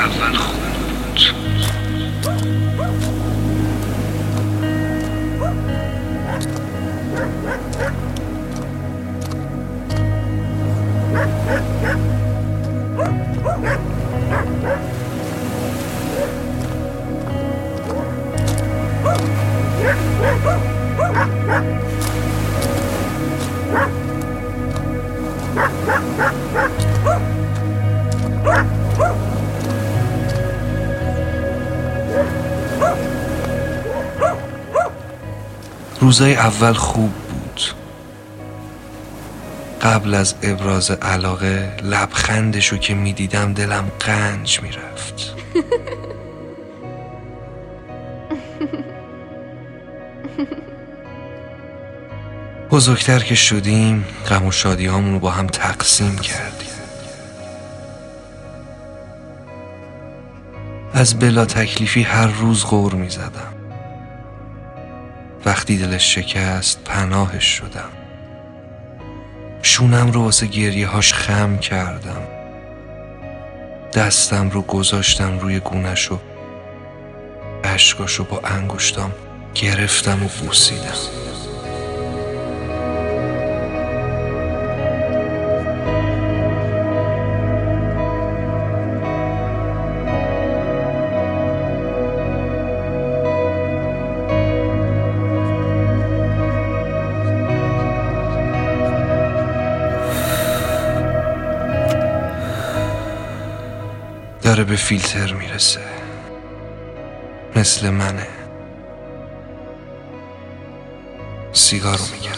اول خوب بود. روزای اول خوب بود. قبل از ابراز علاقه لبخندشو که میدیدم دلم قنج میرفت. بزرگتر که شدیم غم و شادی هامونو با هم تقسیم کردیم. از بلا تکلیفی هر روز غر می زدم. وقتی دلش شکست پناهش شدم. شونم رو واسه گریه هاش خم کردم. دستم رو گذاشتم روی گونش و اشکاشو با انگشتام گرفتم و بوسیدم. داره به فیلتر میرسه، مثل منه. سیگارو میگم.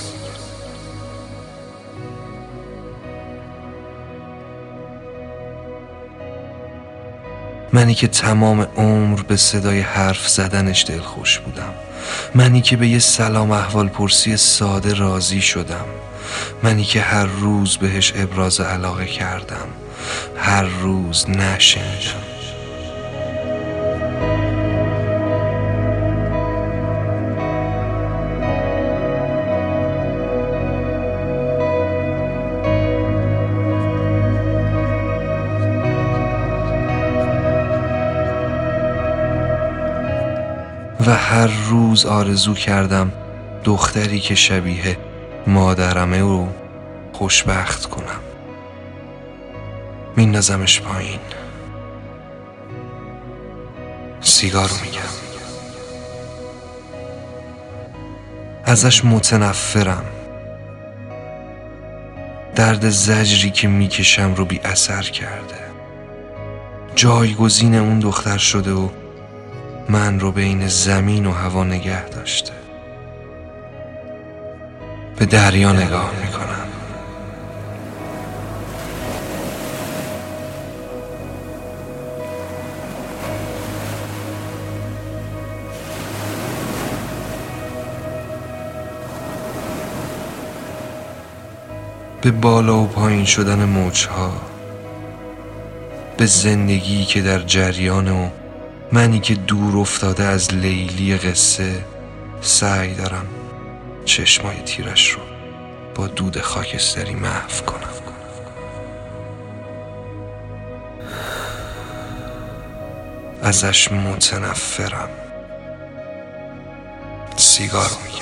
منی که تمام عمر به صدای حرف زدنش دلخوش بودم. منی که به یه سلام احوال پرسی ساده راضی شدم. منی که هر روز بهش ابراز علاقه کردم، هر روز نشنیدم. و هر روز آرزو کردم دختری که شبیه مادرمه رو خوشبخت کنم. میندازمش پایین. سیگارو میگم. ازش متنفرم. درد زجری که میکشم رو بی اثر کرده. جایگزین اون دختر شده و من رو بین زمین و هوا نگه داشته. به دریا نگاه میکنم. به بالا و پایین شدن موجها، به زندگی که در جریان و منی که دور افتاده از لیلی قصه سعی دارم چشمای تیرش رو با دود خاکستری محو کنم. ازش متنفرم. سیگارو میگم.